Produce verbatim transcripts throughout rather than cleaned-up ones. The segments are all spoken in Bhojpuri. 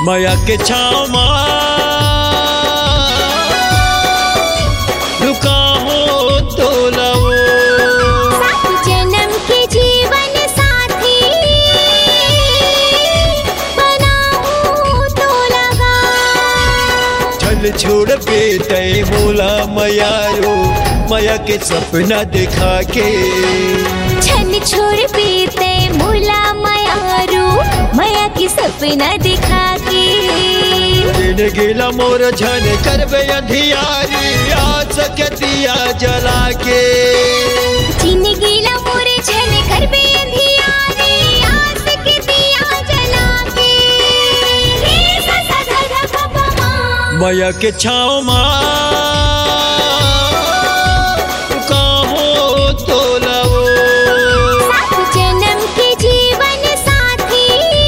माया के छाँव माँ रुका हो तो लवो जन्म के जीवन साथी बनाऊं तो लगा छल छोड़ पे तय मोला माया रो माया के सपना दिखा के छल छोड़ पीते मुला माया रू माया की सपना दिखा के दिन गिला मोर झन करबे अंधियारी आ सके दिया जला के जिन गिला मोरे छल करबे अंधियारी आस के दिया जला के रे सा सा धा धा पा पा माँ माया के छाँव माँ रुका हो तो लवो जन्म के जीवन साथी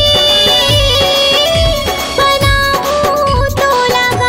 बनाऊं तो लगा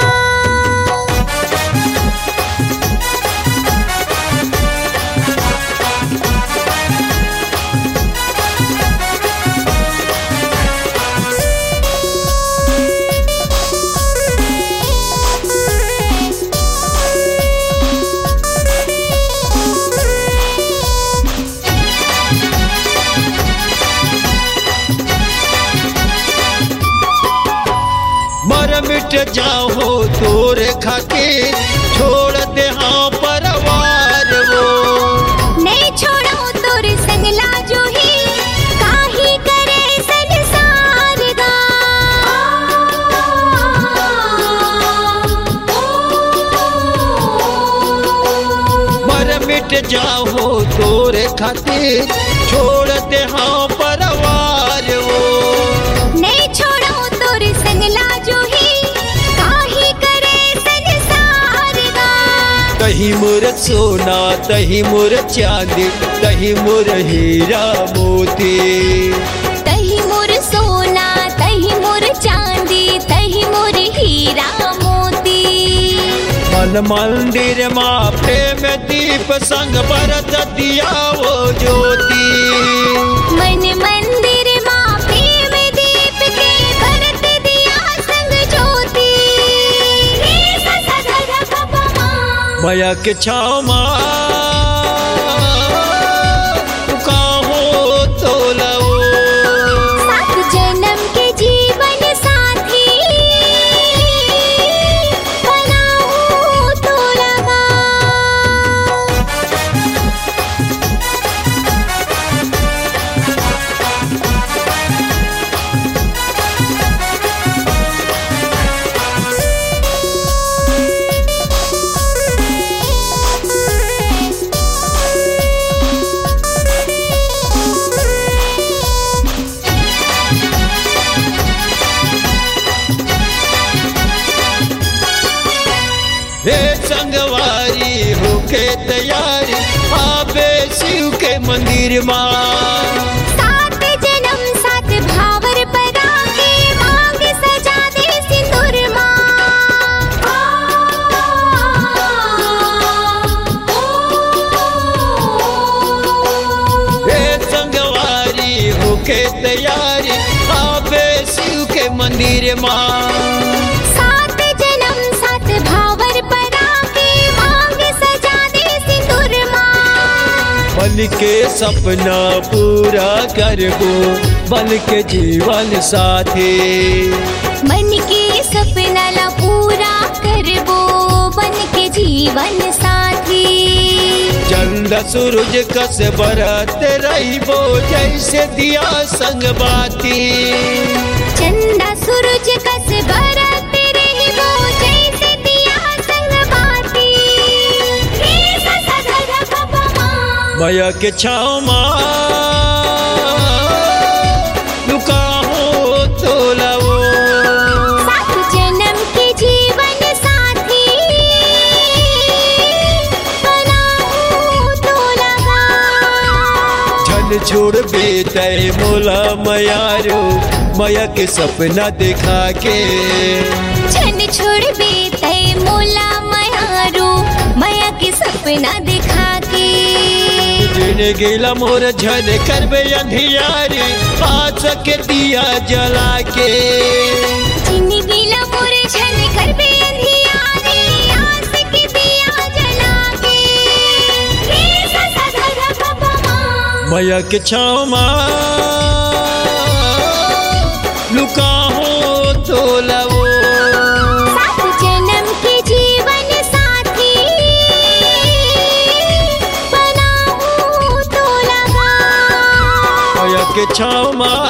मर मिट जाओ तोरे खाके छोड़ दे हाँ परवार वो नहीं छोड़ो तोर संगला जो ही काहे करे संसार गा मर मिट जाओ तोरे खातिर छोड़ दे हाँ परवार वो नहीं छोड़ो तोर संगला जो ही काहे करे संसार गा तही मोर सोना तही मोर चांदी तही मोर हीरा मोती तही मोर सोना तही मोर चांदी तही मोर हीरा मोती मन मंदिर माँ प्रेम दीप संग बरत दिया वो ज्योति मन मंदिर माँ प्रेम दीप के भरत दिया संग ज्योति रे सा सा धा धा पा पा माँ माया के छाँव माँ रुका हो तो लवो सात जन्म के जीवन साथी बनाऊं तो लगा हे संगवारी होके तैयारी आबे शिव के मंदिर माँ सात जन्म सात भावर परा के मांग सजा दे सिंदूर हे संगवारी होके तैयारी आबे शिव के मंदिर माँ सात जन्म सात भावर परा के मांग सजा दे सिंदूर बन के सपना पूरा करबो बन के जीवन साथी मन के सपना ला पूरा करबो बन के जीवन साथी चंद सूरज कस बरत रहिबो जैसे दिया संग बाती चंदा सूरज कस बरत रहिबो जैसे दिया संग बाती रे सा सा धा धा पा पा माँ माया के छाँव माँ रुका हो तो लवो सात जन्म के जीवन साथी बनाऊं तो लगा छल छोड़ बेतय मोला माया रो माया के सपना दिखा के छन छोड़ बेते मोला माया रो माया के सपना दिखा के दिन गिला मोर झन करबे अंधियारी आ सके दिया जला के मन कर पे अंधियारे आस की दिया जला के रे सा सा धा धा प प मा मैया के छाँव माँ लुका हो तो लवो सात जन्म के जीवन साथी बनाऊं तो लगा मैया के छाँव माँ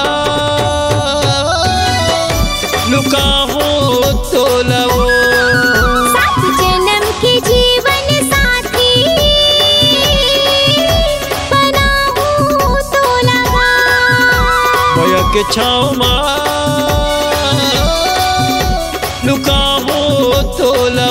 लुका हो तो लवो सात जन्म के जीवन साथी बनाऊं तो लगा मैया के छाँव माँ लुका हो तो लवो।